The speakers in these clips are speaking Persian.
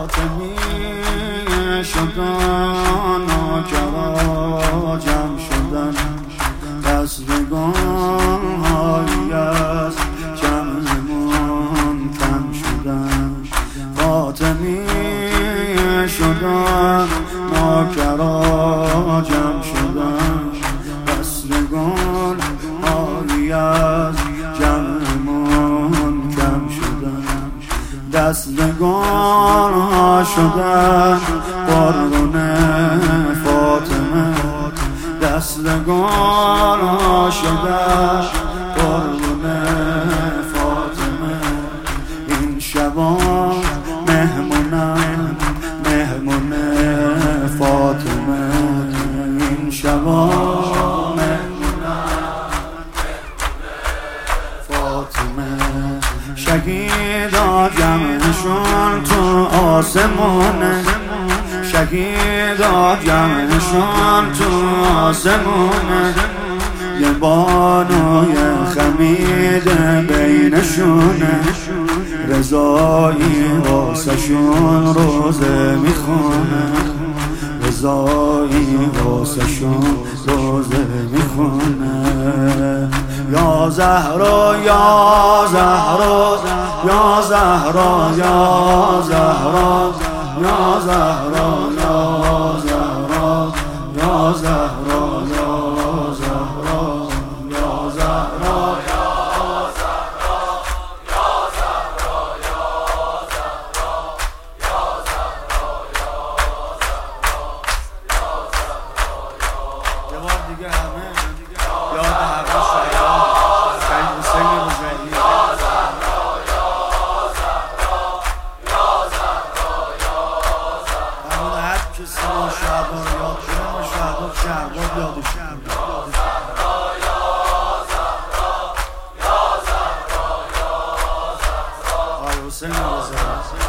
فاطمی شدن ناکرا جمع شدن دستگان هایی از جمعمون کم شدن فاطمی شدن ناکرا جمع شدن دستگان هایی از جمعمون کم شدن دستگان ها شدن قربون فاطمه دستگان ها شدن قربون فاطمه این شبا مهمونم مهمون فاطمه این شبا مهمونم فاطمه شهیدا جمعشون تو آسمونه شهیدا جمعشون تو آسمونه یه بانوی خمید بینشونه رضایی واسه شون روزه میخونه رضایی واسه شون روزه میخونه یا زهرا یا زهرا یا زهرا یا زهرا یا زهرا یا زهرا یا زهرا یا زهرا یا زهرا یه بار دیگه همه یاد حق شاید سید حسین رضایی همون هر کسی با شهبان یاد کنه با شهبان یادش کنه آقای حسین رضایی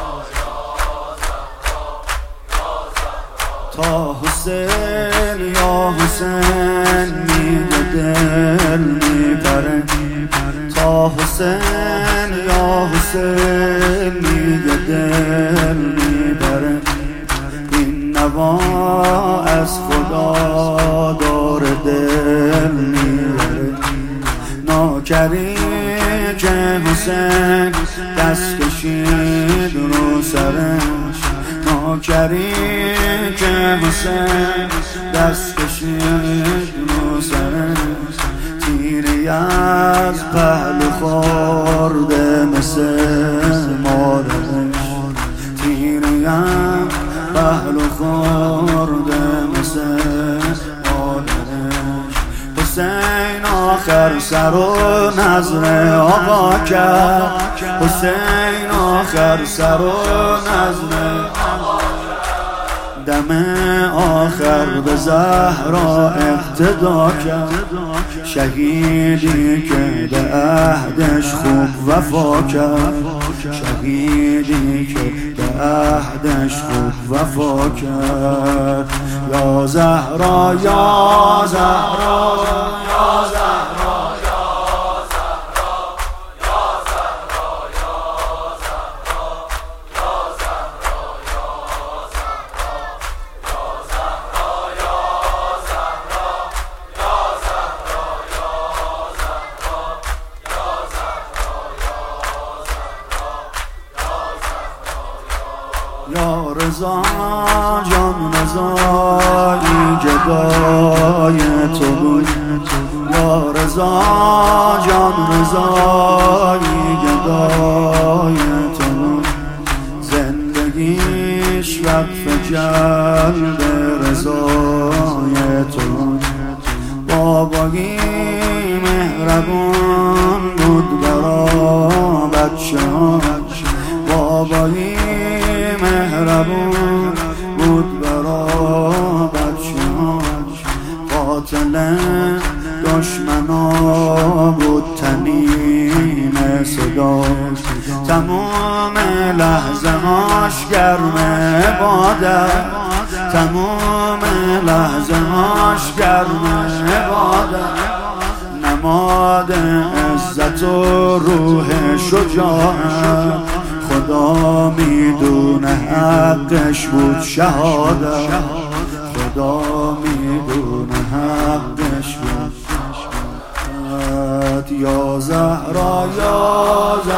تا حسین یا حسین میگه دل میبره تا حسین یا حسین میگه دل میبره این نوا از خدا داره دل میبره ناکری که حسین دست کشید رو سرش ناکری که حسین دست کشید رو سرش تیری از پهلو خورده مثل مادرش تیری از پهلو خورده مثل مادرش حسین آخر سر و نظر آقا کرد حسین آخر سر و نظر دم آخر به زهرا اقتدا کرد شهیدی که به عهدش خوب وفا کرد شهیدی که به عهدش خوب وفا کرد یا زهرا یا زهرا یا زهرا یا رضا جان رضایی جدای تو بود یا رضا جان رضایی جدای تو بود زندگیش وقف جلب رضای تو بود بابایی مهربون بود برا بچه ها بابایی مهربون بود برا بچه ها قاتل دشمنا بود تنین صداش تمام لحظه هاش گرم عبادت تمام لحظه هاش گرم عبادت نماد عزت و روح شجاعت خدا میدونه حقش بود شهادت، خدا میدونه حقش بود. یا زهرا یا